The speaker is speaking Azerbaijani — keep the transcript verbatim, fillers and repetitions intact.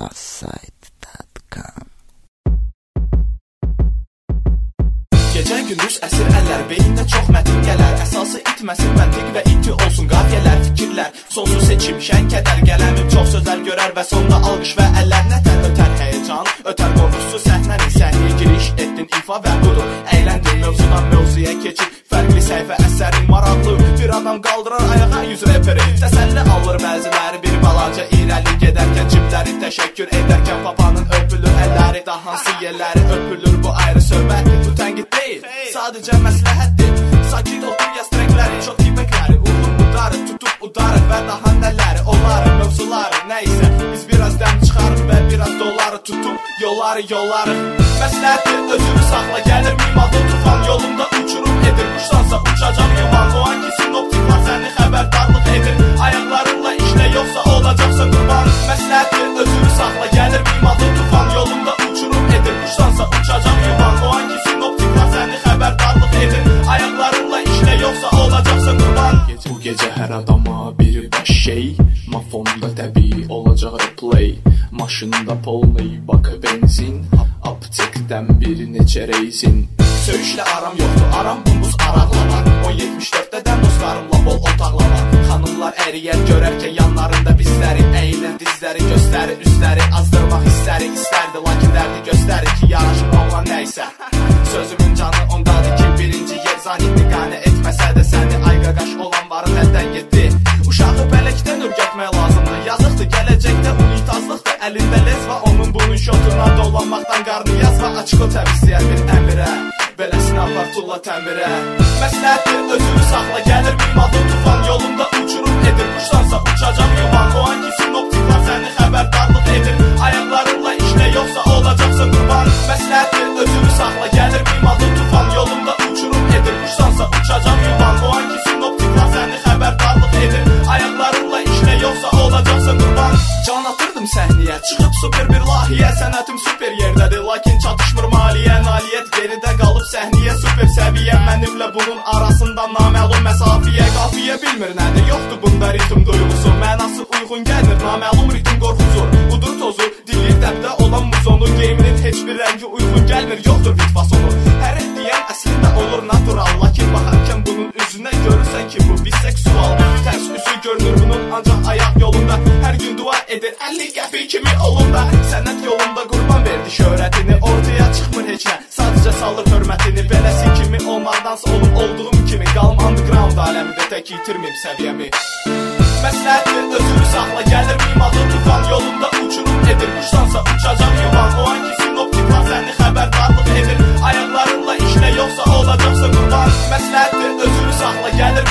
Xassayt dot com. Gecə gündüz əsir əllər, beyində çox mətin gələr. Əsası itməsin məntiq və iti olsun qafiyələr, fikirlər. Sonsuz seçim, şən kədər, qələmim çox sözlər görər və sonda alqış və əllər nətər. Ötər həyəcan, ötər qorxusu səhnəni, səhnəyə giriş etdin, ifa və budur. Əyləndin, mövzudan mövzuya keçir, fərqli səhifə əsərin maraqlı. Bir adam qaldırar ayağa yüz reperi, təsəlli alır bəziləri, bir balaca irəli gedərkən cibləri, təşəkkür edərkən papanın öpülür əlləri. Da hansı yerləri öpülür, bu ayrı söhbətdir, bu tənqid deyil, sadəcə məsləhətdir. Sakit otur, yaz trəkləri, çox tipəkləri, uyğun udarı, tutub udarı və daha nələri, onları, mövzuları, nəysə. Biz biraz dəm çıxarıq və biraz doları tutub yolları, yolları. Məsləhətdir, özünü saxla, gəlir mimalı tufan, yolunda uçurum edir, quşdansa uçacam yuvan. O an ki sinoptiklar səni xəbərdarlıq edir, ayaqlarınla işlə, yoxsa olacaqsa qurban. Məsləhətdir, özünü saxla, gəlir mimalı tufan, yolunda uçurum edir, quşdansa uçacam yuvan. O an ki sinoptiklar səni xəbərdarlıq edir, ayaqlarınla işlə, yoxsa olacaqsa qurban. Bu gecə hər adama bir baş şey, mafonda təbii olacaq replay. Maşında polney, bak benzin, aptekdən bir neçə reysin. Söyüşlə aram yoxdur, aram bumbuz araqlama. on yetmiş dörddən dostlarımla bol otaqlama. Xanımlar əriyər görərkən yanlarında bizləri, əyilir dizləri, göstəri üstləri, azdırmaq hissləri istərdi, lakin dərdi göstərir ki, yaraşır olan nəysə. Sözümün canı ondadır ki, birinci yer zanitli qane etməsə də səni, ay qaqaş olan varın əldən getdi. Uşağı bələkdən ürgətmək lazımdır, yazıqdır, gələcəkdə unitazlıqdır, əlində lezva, onun bunun şotuna dolanmaqdan qarnı yazva. Açıq o təvizləyər bir əmirə, beləsinə apar tulla təmirə. Məsləhətdir, özünü saxla, gəlir mimalı tufan, yolunda uçurum edir, quşdansa uçacam yuvan. O an ki sinoptiklar səni xəbərdarlıq edir, ayaqlarınla işlə, yoxsa olacaqsa qurban. Məsləhətdir, özünü saxla, gəlir mimalı tufan, yolunda uçurum edir, quşdansa uçacam yuvan. O an ki sinoptiklar səni xəbərdarlıq edir, ayaqlarınla işlə, yoxsa olacaqsa qurban. Can atırdım səhniyə, çıxıb super bir lahiyə, sənətim super yerdədir, lakin çatışmır maliyyə. Nailiyyət geridə qalıb səhnəyə, super səviyyə, mənimlə bunun arasında naməlum məsafiyə. Qafiyə bilmir nədir, yoxdur bunda ritm duyğusu, mənası uyğun gəlir, naməlum ritm qorxuzur. Udur tozu, dilir dəbdə olan muzonu, geyiminin heç bir rəngi uyğun gəlmir, yoxdur vitfasonu. Hər et deyən əslində olur natural, lakin baxarkən bunun üzünə görürsən ki, bu biseksual. Tərs üzü görünür bunun ancaq ayaq yolunda, hər gün dua edir əlli qəfi kimi olunda. Sənət yolunda qurban verdi şöhrətini, ortaya çıxmır heç nə, sadəcə salır hörmətini. Beləsi kimi olmaqdansa olub olduğum kimi, qalım underground aləmində, tək itirməyim səviyyəmi. Məsləhətdir, özünü saxla, gəlir mimalı tufan, yolunda uçurum edir, quşdansa uçacam yuvan. O an ki sinoptiklar səni xəbərdarlıq edir, ayaqlarınla işlə, yoxsa olacaqsa qurban. Məsləhətdir, özünü saxla, gəlir